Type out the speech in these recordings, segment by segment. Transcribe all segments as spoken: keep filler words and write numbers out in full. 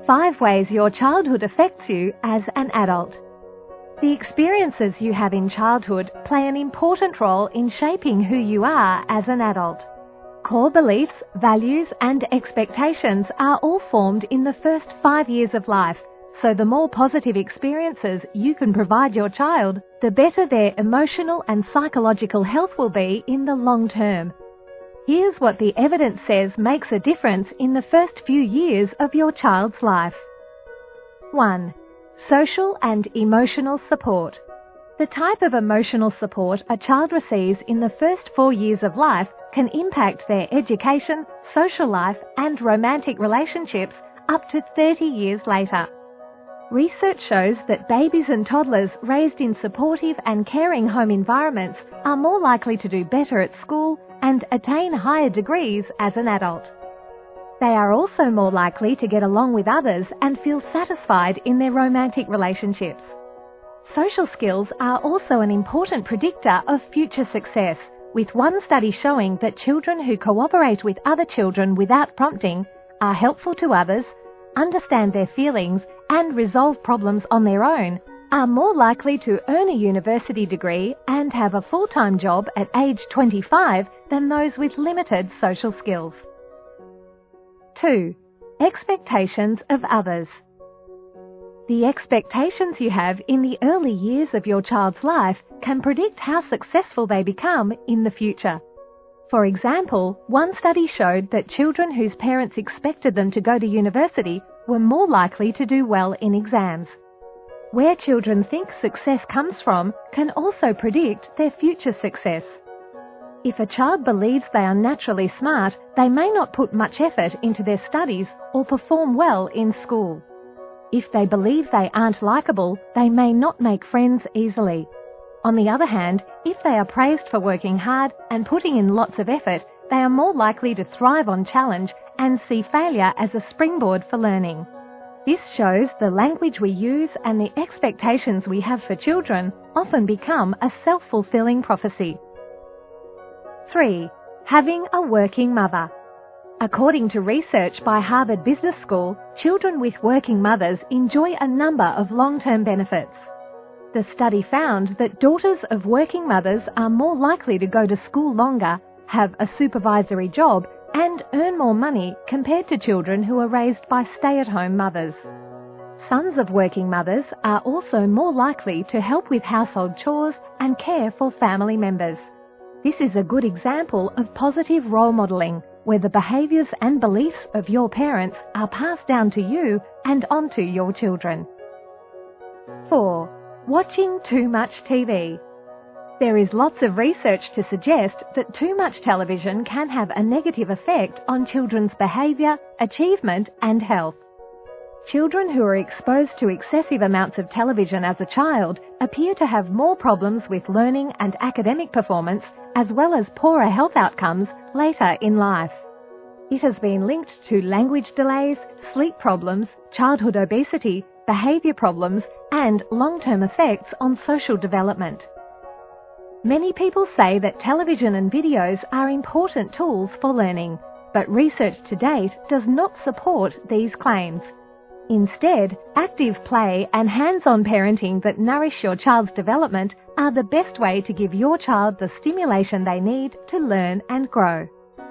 Five ways your childhood affects you as an adult. The experiences you have in childhood play an important role in shaping who you are as an adult. Core beliefs, values, and expectations are all formed in the first five years of life, so the more positive experiences you can provide your child, the better their emotional and psychological health will be in the long term. Here's what the evidence says makes a difference in the first few years of your child's life. one. Social and emotional support. The type of emotional support a child receives in the first four years of life can impact their education, social life, and romantic relationships up to thirty years later. Research shows that babies and toddlers raised in supportive and caring home environments are more likely to do better at school and attain higher degrees as an adult. They are also more likely to get along with others and feel satisfied in their romantic relationships. Social skills are also an important predictor of future success, with one study showing that children who cooperate with other children without prompting, are helpful to others, understand their feelings, and resolve problems on their own, are more likely to earn a university degree and have a full-time job at age twenty-five than those with limited social skills. two. Expectations of others. The expectations you have in the early years of your child's life can predict how successful they become in the future. For example, one study showed that children whose parents expected them to go to university were more likely to do well in exams. Where children think success comes from can also predict their future success. If a child believes they are naturally smart, they may not put much effort into their studies or perform well in school. If they believe they aren't likable, they may not make friends easily. On the other hand, if they are praised for working hard and putting in lots of effort, they are more likely to thrive on challenge and see failure as a springboard for learning. This shows the language we use and the expectations we have for children often become a self-fulfilling prophecy. three. Having a working mother. According to research by Harvard Business School, children with working mothers enjoy a number of long-term benefits. The study found that daughters of working mothers are more likely to go to school longer, have a supervisory job, and earn more money compared to children who are raised by stay-at-home mothers. Sons of working mothers are also more likely to help with household chores and care for family members. This is a good example of positive role modelling, where the behaviours and beliefs of your parents are passed down to you and onto your children. four. Watching too much T V. There is lots of research to suggest that too much television can have a negative effect on children's behaviour, achievement, and health. Children who are exposed to excessive amounts of television as a child appear to have more problems with learning and academic performance, as well as poorer health outcomes later in life. It has been linked to language delays, sleep problems, childhood obesity, behaviour problems, and long-term effects on social development. Many people say that television and videos are important tools for learning, but research to date does not support these claims. Instead, active play and hands-on parenting that nourish your child's development are the best way to give your child the stimulation they need to learn and grow.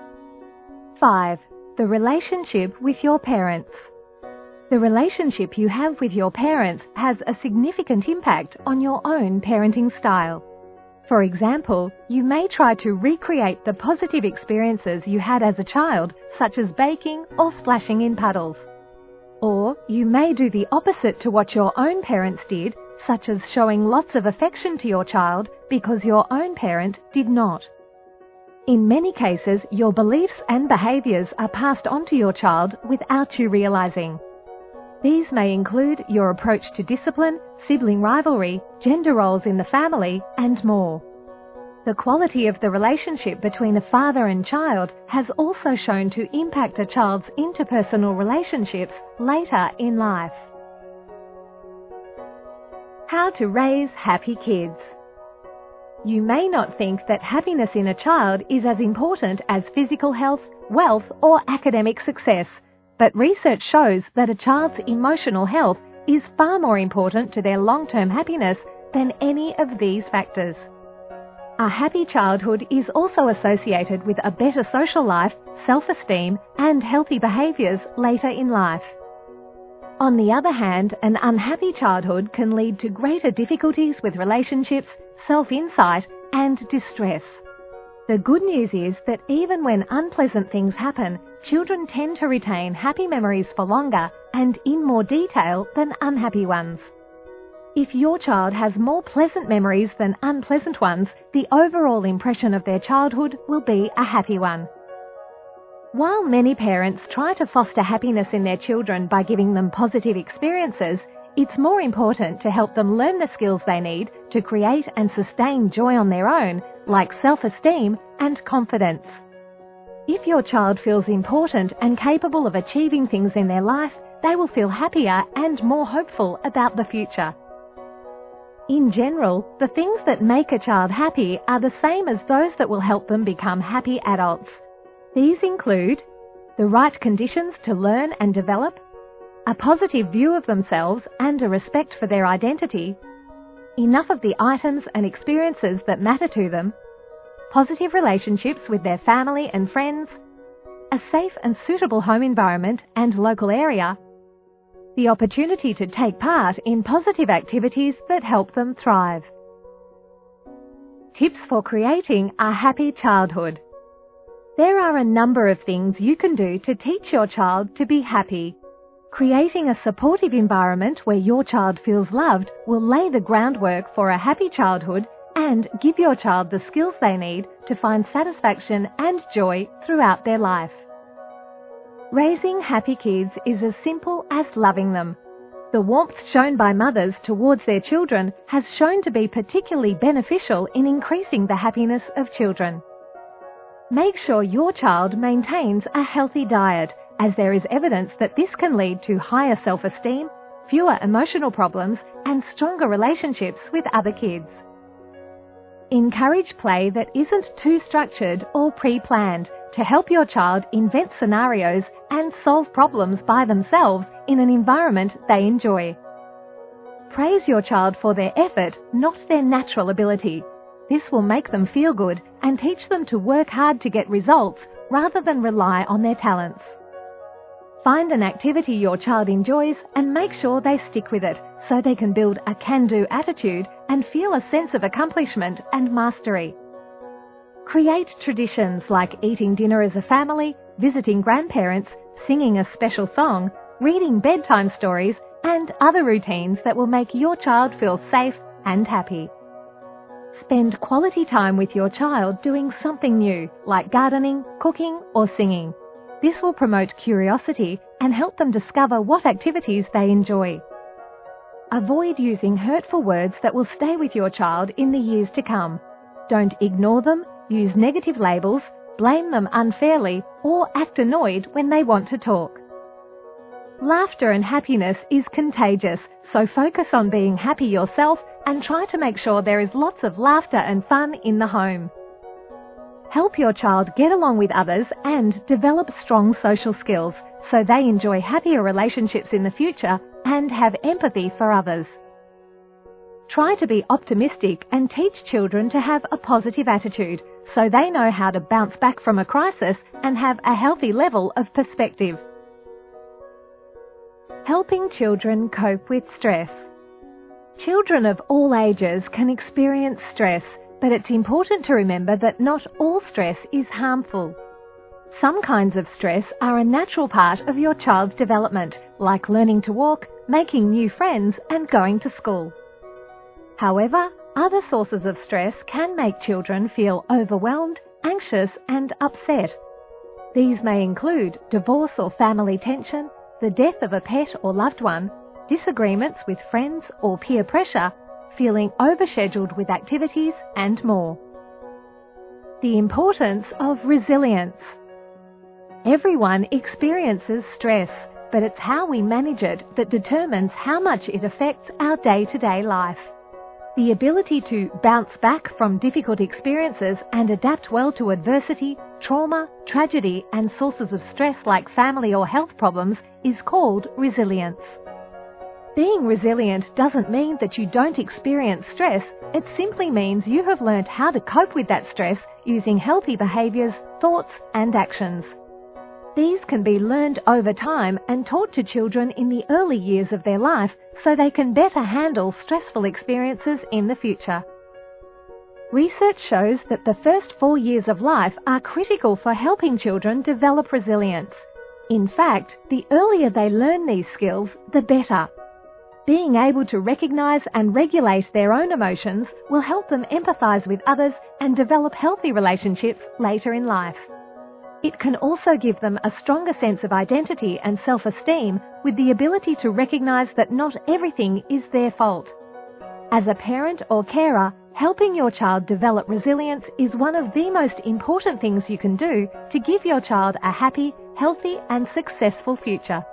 five. The relationship with your parents. The relationship you have with your parents has a significant impact on your own parenting style. For example, you may try to recreate the positive experiences you had as a child, such as baking or splashing in puddles. Or you may do the opposite to what your own parents did, such as showing lots of affection to your child because your own parent did not. In many cases, your beliefs and behaviours are passed on to your child without you realising. These may include your approach to discipline, sibling rivalry, gender roles in the family, and more. The quality of the relationship between a father and child has also shown to impact a child's interpersonal relationships later in life. How to raise happy kids. You may not think that happiness in a child is as important as physical health, wealth, or academic success, but research shows that a child's emotional health is far more important to their long-term happiness than any of these factors. A happy childhood is also associated with a better social life, self-esteem, and healthy behaviours later in life. On the other hand, an unhappy childhood can lead to greater difficulties with relationships, self-insight, and distress. The good news is that even when unpleasant things happen, children tend to retain happy memories for longer and in more detail than unhappy ones. If your child has more pleasant memories than unpleasant ones, the overall impression of their childhood will be a happy one. While many parents try to foster happiness in their children by giving them positive experiences, it's more important to help them learn the skills they need to create and sustain joy on their own, like self-esteem and confidence. If your child feels important and capable of achieving things in their life, they will feel happier and more hopeful about the future. In general, the things that make a child happy are the same as those that will help them become happy adults. These include the right conditions to learn and develop, a positive view of themselves and a respect for their identity, enough of the items and experiences that matter to them, positive relationships with their family and friends, a safe and suitable home environment and local area, the opportunity to take part in positive activities that help them thrive. Tips for creating a happy childhood. There are a number of things you can do to teach your child to be happy. Creating a supportive environment where your child feels loved will lay the groundwork for a happy childhood and give your child the skills they need to find satisfaction and joy throughout their life. Raising happy kids is as simple as loving them. The warmth shown by mothers towards their children has shown to be particularly beneficial in increasing the happiness of children. Make sure your child maintains a healthy diet, as there is evidence that this can lead to higher self-esteem, fewer emotional problems, and stronger relationships with other kids. Encourage play that isn't too structured or pre-planned to help your child invent scenarios and solve problems by themselves in an environment they enjoy. Praise your child for their effort, not their natural ability. This will make them feel good and teach them to work hard to get results rather than rely on their talents. Find an activity your child enjoys and make sure they stick with it so they can build a can-do attitude and feel a sense of accomplishment and mastery. Create traditions like eating dinner as a family, visiting grandparents, singing a special song, reading bedtime stories, and other routines that will make your child feel safe and happy. Spend quality time with your child doing something new, like gardening, cooking, or singing. This will promote curiosity and help them discover what activities they enjoy. Avoid using hurtful words that will stay with your child in the years to come. Don't ignore them, use negative labels, blame them unfairly, or act annoyed when they want to talk. Laughter and happiness is contagious, so focus on being happy yourself and try to make sure there is lots of laughter and fun in the home. Help your child get along with others and develop strong social skills so they enjoy happier relationships in the future and have empathy for others. Try to be optimistic and teach children to have a positive attitude so they know how to bounce back from a crisis and have a healthy level of perspective. Helping children cope with stress. Children of all ages can experience stress, but it's important to remember that not all stress is harmful. Some kinds of stress are a natural part of your child's development, like learning to walk, making new friends, and going to school. However, other sources of stress can make children feel overwhelmed, anxious, and upset. These may include divorce or family tension, the death of a pet or loved one, disagreements with friends or peer pressure, feeling overscheduled with activities, and more. The importance of resilience. Everyone experiences stress, but it's how we manage it that determines how much it affects our day-to-day life. The ability to bounce back from difficult experiences and adapt well to adversity trauma, tragedy, and sources of stress like family or health problems is called resilience. Being resilient doesn't mean that you don't experience stress, it simply means you have learned how to cope with that stress using healthy behaviours, thoughts, and actions. These can be learned over time and taught to children in the early years of their life so they can better handle stressful experiences in the future. Research shows that the first four years of life are critical for helping children develop resilience. In fact, the earlier they learn these skills, the better. Being able to recognise and regulate their own emotions will help them empathise with others and develop healthy relationships later in life. It can also give them a stronger sense of identity and self-esteem with the ability to recognise that not everything is their fault. As a parent or carer, helping your child develop resilience is one of the most important things you can do to give your child a happy, healthy and successful future.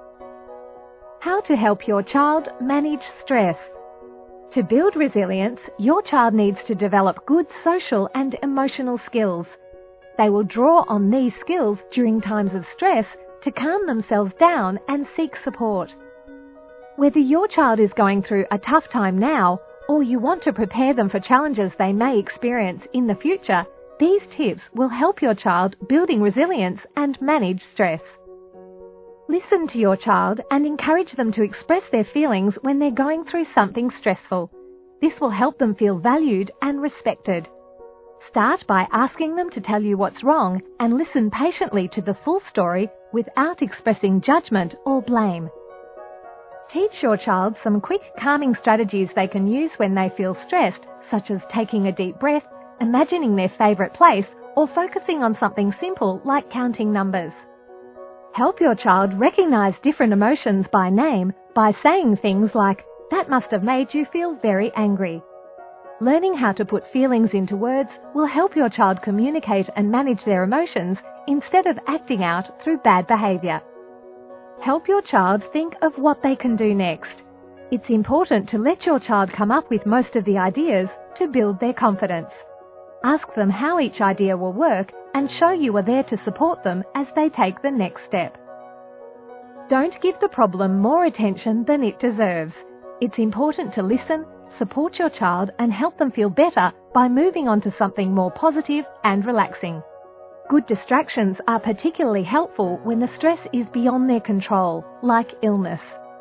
How to help your child manage stress. To build resilience, your child needs to develop good social and emotional skills. They will draw on these skills during times of stress to calm themselves down and seek support. Whether your child is going through a tough time now or you want to prepare them for challenges they may experience in the future, these tips will help your child building resilience and manage stress. Listen to your child and encourage them to express their feelings when they're going through something stressful. This will help them feel valued and respected. Start by asking them to tell you what's wrong and listen patiently to the full story without expressing judgment or blame. Teach your child some quick calming strategies they can use when they feel stressed, such as taking a deep breath, imagining their favourite place, or focusing on something simple like counting numbers. Help your child recognise different emotions by name by saying things like, "That must have made you feel very angry." Learning how to put feelings into words will help your child communicate and manage their emotions instead of acting out through bad behaviour. Help your child think of what they can do next. It's important to let your child come up with most of the ideas to build their confidence. Ask them how each idea will work and show you are there to support them as they take the next step. Don't give the problem more attention than it deserves. It's important to listen, support your child and help them feel better by moving on to something more positive and relaxing. Good distractions are particularly helpful when the stress is beyond their control, like illness.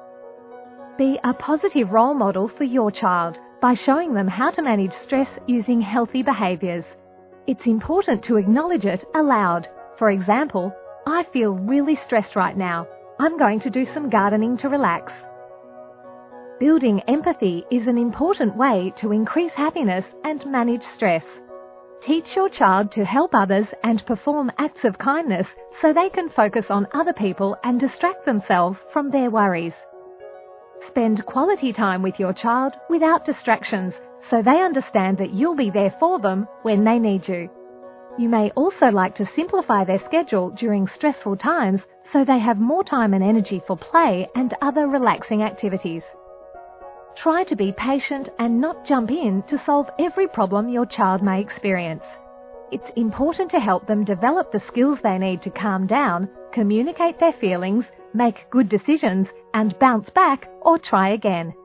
Be a positive role model for your child by showing them how to manage stress using healthy behaviours. It's important to acknowledge it aloud. For example, "I feel really stressed right now. I'm going to do some gardening to relax." Building empathy is an important way to increase happiness and manage stress. Teach your child to help others and perform acts of kindness so they can focus on other people and distract themselves from their worries. Spend quality time with your child without distractions so they understand that you'll be there for them when they need you. You may also like to simplify their schedule during stressful times so they have more time and energy for play and other relaxing activities. Try to be patient and not jump in to solve every problem your child may experience. It's important to help them develop the skills they need to calm down, communicate their feelings, make good decisions, and bounce back or try again.